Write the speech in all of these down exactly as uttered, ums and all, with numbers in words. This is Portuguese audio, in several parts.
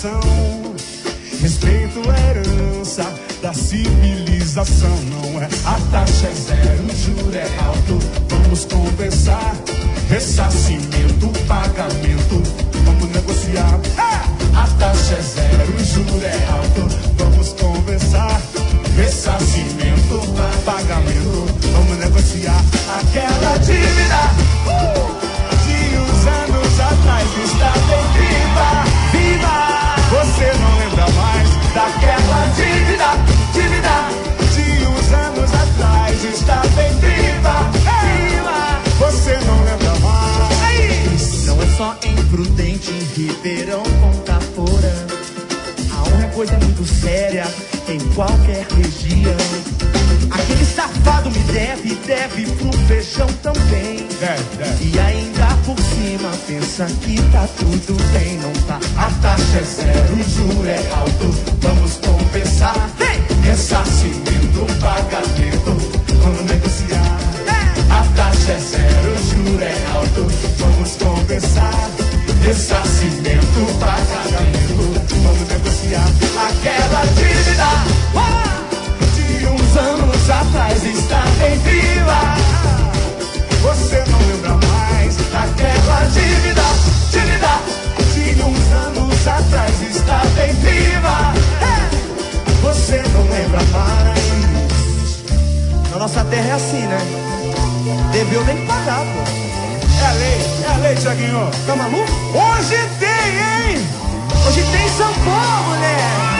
educação. Respeito é herança da civilização, não é? A taxa é zero, o juro é alto. Vamos conversar. Ressarcimento, pagamento, vamos negociar. A taxa é zero, o juro é alto. Vamos conversar. Ressarcimento, pagamento, vamos negociar. Aquela dívida de uns anos atrás está bem viva, viva. Você não lembra mais daquela dívida, dívida de uns anos atrás está bem viva, viva. Você não lembra mais. Não é só em Prudente, em Ribeirão Contaporã. A honra é coisa muito séria em qualquer região. Aquele safado me deve, deve pro feijão também. Deve, deve. E ainda por cima pensa que tá tudo bem, não tá? A taxa é zero, o juro é alto. Vamos conversar. Ressarcimento, pagamento, vamos negociar. A taxa é zero, o juro é alto. Vamos conversar. Ressarcimento, pagamento, vamos negociar. Aquela dívida de uns anos atrás está bem viva. Você não lembra mais daquela dívida, dívida de uns anos atrás está bem viva. Você não lembra mais. Na nossa terra é assim, né? Deveu nem pagar, pô. É a lei, é a lei, Thiaguinho. Tá maluco? Hoje tem, hein? Hoje tem São Paulo, né?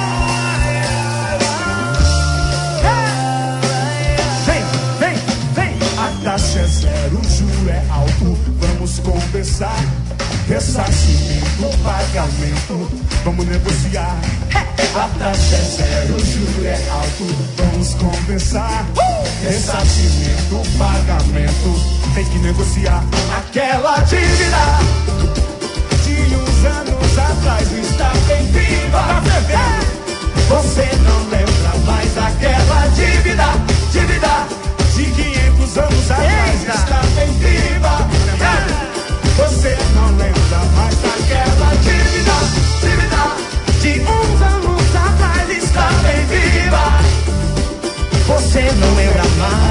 Vem, vem, vem. A taxa é zero, o juro é alto. Vamos conversar. Ressarcimento, pagamento, vamos negociar. A taxa é zero, o juro é alto. Vamos conversar. Ressarcimento, pagamento, tem que negociar. Aquela dívida de uns anos atrás está bem viva. Tá fervendo. Você não lembra mais daquela dívida, dívida de quinhentos anos atrás. Eita. Está bem viva. Você não lembra mais daquela dívida, dívida de uns anos atrás está bem viva. Você não lembra mais.